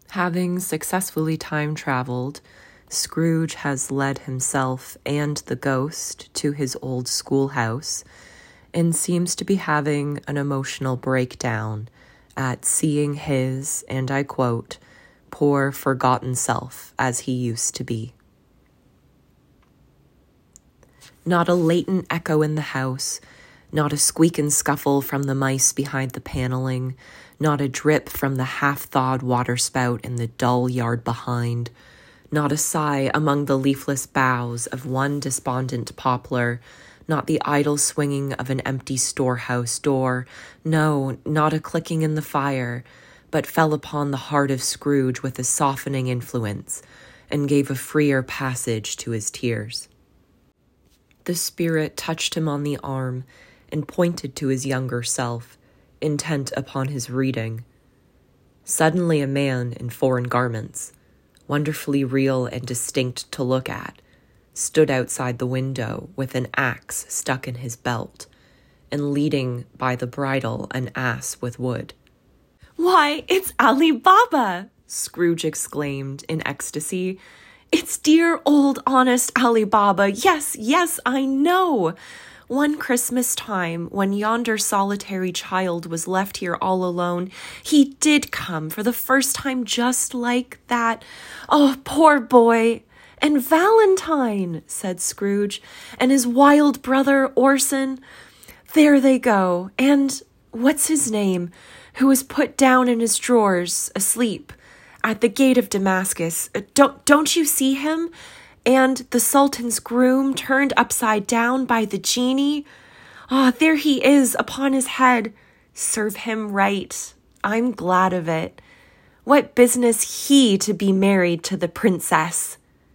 Having successfully time-traveled, Scrooge has led himself and the ghost to his old schoolhouse and seems to be having an emotional breakdown at seeing his, and I quote, poor forgotten self as he used to be. Not a latent echo in the house, not a squeak and scuffle from the mice behind the paneling, not a drip from the half-thawed waterspout in the dull yard behind, not a sigh among the leafless boughs of one despondent poplar, not the idle swinging of an empty storehouse door, no, not a clicking in the fire, but fell upon the heart of Scrooge with a softening influence, and gave a freer passage to his tears. The spirit touched him on the arm and pointed to his younger self, intent upon his reading. Suddenly a man in foreign garments, wonderfully real and distinct to look at, stood outside the window with an axe stuck in his belt, and leading by the bridle an ass with wood. "Why, it's Ali Baba!" Scrooge exclaimed in ecstasy. "It's dear old honest Ali Baba. Yes, yes, I know. One Christmas time, when yonder solitary child was left here all alone, he did come for the first time just like that. Oh, poor boy! And Valentine," said Scrooge, "and his wild brother Orson. There they go. And what's his name, who was put down in his drawers, asleep, at the gate of Damascus. Don't you see him? And the Sultan's groom turned upside down by the genie. Ah, there he is upon his head. Serve him right. I'm glad of it. What business he to be married to the princess?"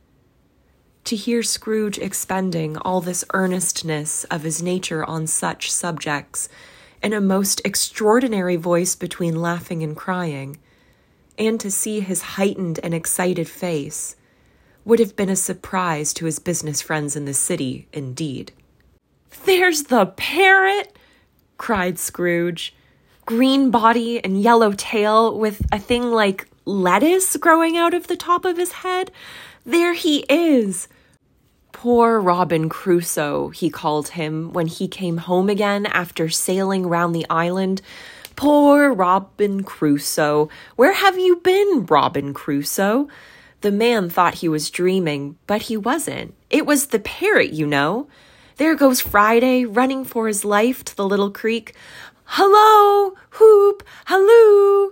To hear Scrooge expending all this earnestness of his nature on such subjects, in a most extraordinary voice between laughing and crying, and to see his heightened and excited face, would have been a surprise to his business friends in the city, indeed. "There's the parrot!" cried Scrooge. "Green body and yellow tail with a thing like lettuce growing out of the top of his head. There he is. Poor Robin Crusoe, he called him when he came home again after sailing round the island. Poor Robin Crusoe. Where have you been, Robin Crusoe?" The man thought he was dreaming, but he wasn't. It was the parrot, you know. There goes Friday, running for his life to the little creek. "Hello! Whoop! Halloo!"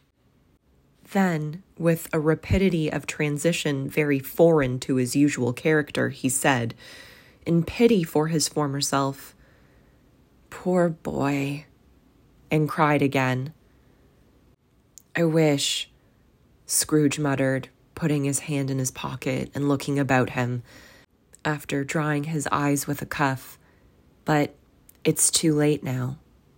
Then, with a rapidity of transition very foreign to his usual character, he said, in pity for his former self, "Poor boy," and cried again. "I wish," Scrooge muttered, putting his hand in his pocket and looking about him, after drying his eyes with a cuff, "but it's too late now."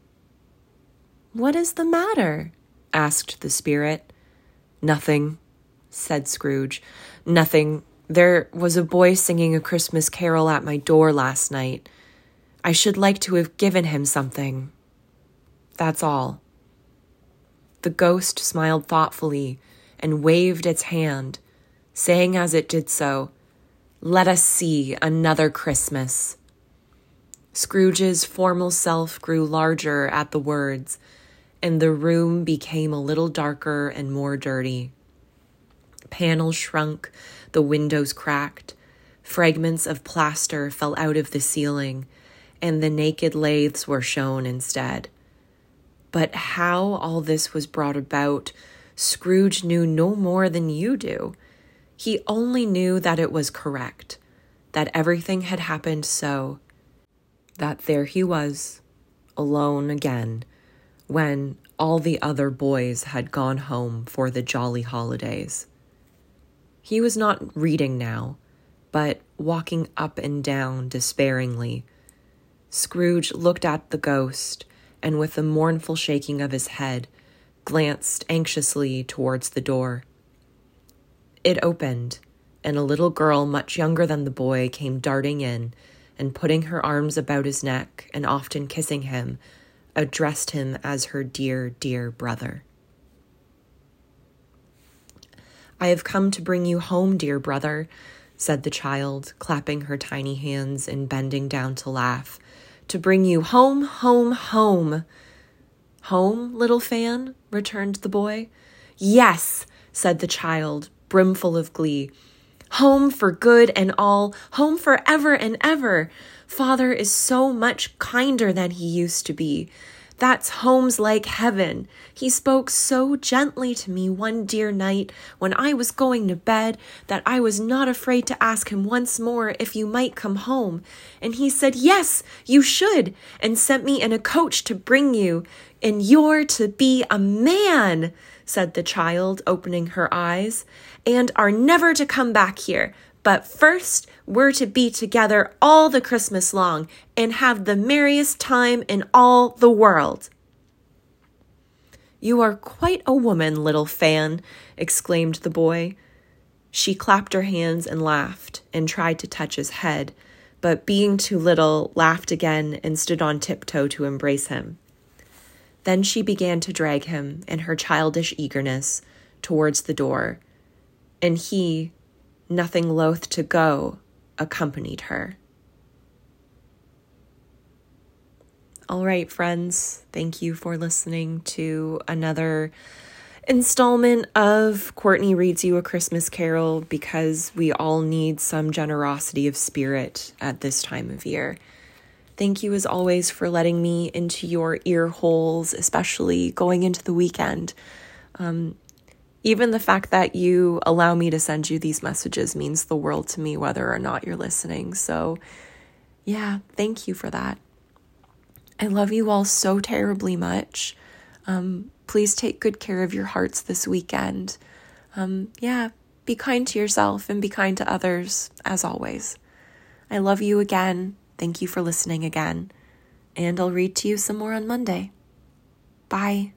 "What is the matter?" asked the spirit. "Nothing," said Scrooge. "Nothing. There was a boy singing a Christmas carol at my door last night. I should like to have given him something. That's all." The ghost smiled thoughtfully and waved its hand, saying as it did so, "Let us see another Christmas." Scrooge's formal self grew larger at the words, and the room became a little darker and more dirty. Panels shrunk, the windows cracked, fragments of plaster fell out of the ceiling, and the naked laths were shown instead. But how all this was brought about, Scrooge knew no more than you do. He only knew that it was correct, that everything had happened so, that there he was, alone again, when all the other boys had gone home for the jolly holidays. He was not reading now, but walking up and down despairingly. Scrooge looked at the ghost, and with a mournful shaking of his head, glanced anxiously towards the door. It opened, and a little girl much younger than the boy came darting in, and putting her arms about his neck and often kissing him, addressed him as her dear, dear brother. I have come to bring you home, dear brother, said the child, clapping her tiny hands and bending down to laugh. To bring you home, home, home. Home, little Fan? Returned the boy. Yes, said the child, brimful of glee. Home for good and all, home for ever and ever. Father is so much kinder than he used to be. That's home's like heaven. He spoke so gently to me one dear night when I was going to bed that I was not afraid to ask him once more if you might come home. And he said, yes, you should, and sent me in a coach to bring you. And you're to be a man, said the child, opening her eyes, and are never to come back here. But first, we're to be together all the Christmas long and have the merriest time in all the world. You are quite a woman, little Fan, exclaimed the boy. She clapped her hands and laughed and tried to touch his head, but being too little, laughed again and stood on tiptoe to embrace him. Then she began to drag him, in her childish eagerness, towards the door, and he, nothing loath to go, accompanied her. All right, friends, thank you for listening to another installment of Courtney Reads You a Christmas Carol, because we all need some generosity of spirit at this time of year. Thank you, as always, for letting me into your ear holes, especially going into the weekend. Even the fact that you allow me to send you these messages means the world to me, whether or not you're listening. So, yeah, thank you for that. I love you all so terribly much. Please take good care of your hearts this weekend. Be kind to yourself and be kind to others, as always. I love you again. Thank you for listening again. And I'll read to you some more on Monday. Bye.